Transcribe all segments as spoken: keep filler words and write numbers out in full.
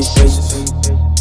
these bitches.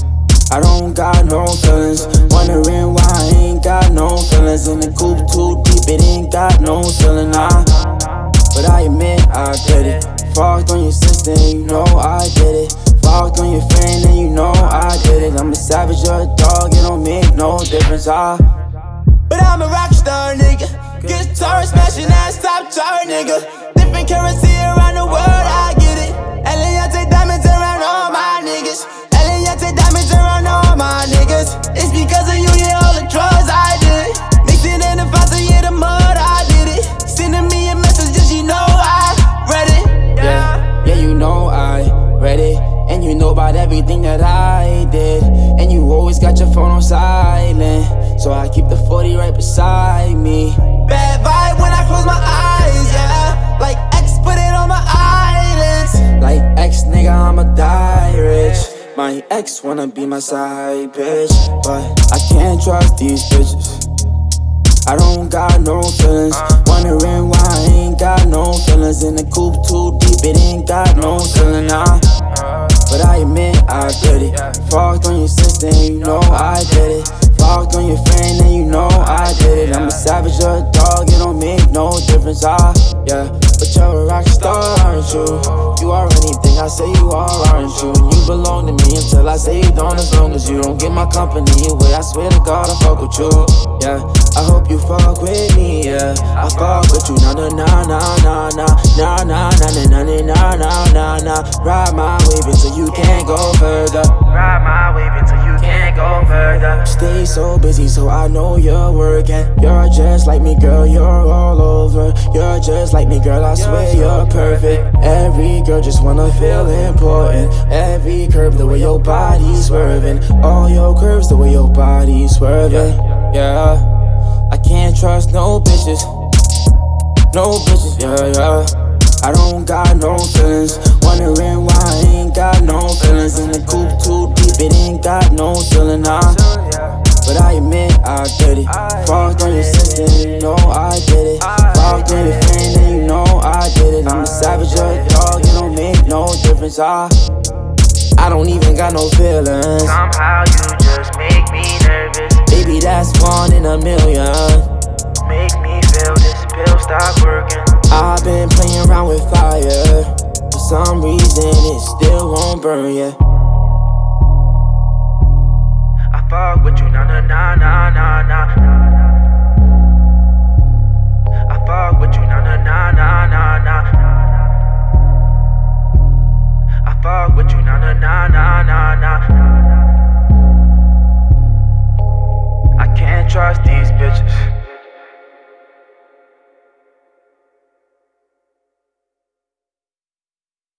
I don't got no feelings. Wondering why I ain't got no feelings. In the coupe too deep, it ain't got no ceiling, nah. But I admit I did it. Fucked on your sister and you know I did it. Fucked on your friend and you know I did it. I'm a savage, you're a dog, it don't make no difference, ah. But I'm a rock star, nigga. Guitar smashing ass, top chart, nigga. Different currency around the world, I get it. Eliantte diamonds around all my niggas. Eliantte diamonds around all my niggas. It's because of you, yeah, all the drugs I did. Mixing in the faucet, yeah, the mud, I did it. Sending me a message, just you know I read it. Yeah, yeah, you know I read it. And you know about everything that I did. And you always got your phone on silent, so I keep the forty right beside me. Bad vibe when I close my eyes, yeah. Like X put it on my eyelids. Like X, nigga, I'ma die rich. My ex wanna be my side bitch, but I can't trust these bitches. I don't got no feelings. Wondering why I ain't got no feelings. In the coupe too deep, it ain't got no ceiling, nah. But I admit I did it. Fucked on your sister and you know I did it. Fucked on your friend and you know I did it. I'm a savage, you're a dog, it don't make no difference, ah, yeah. But you're a rock star, aren't you? You are anything I say you are, aren't you? And you belong to me until I say you don't. As long as you don't get my company away, I swear to God I fuck with you, yeah. I hope you fuck with me, yeah. I fuck with you, nah nah nah nah nah nah nah nah nah nah nah nah nah nah. Ride my wave until you can't go further. Ride my wave until you can't go further. Stay so busy, so I know you're working. You're just like me, girl, you're all over. You're just like me, girl, I swear you're perfect. Every girl just wanna feel important. Every curve, the way your body's swerving. All your curves, the way your body's swerving. Yeah, I can't trust no bitches. No bitches, yeah, yeah. I don't got no feelings. Wondering why I ain't got no feelings. In the coupe too deep, it ain't got no ceiling, nah. But I admit I did it. Fucked on your sister and you know I did it. Fucked on your friend and you know I did it. I'm a savage, you're a dog, it don't make no difference, ah. I don't even got no feelings. Somehow you just make me nervous. Baby, that's one in a million. Make me feel this pill stop working. I've been playing around with fire. For some reason it still won't burn yet. I fuck with you, nah nah nah nah nah nah. I fuck with you, nah nah nah nah nah nah. I fuck with you, nah nah nah nah nah nah. I can't trust these bitches.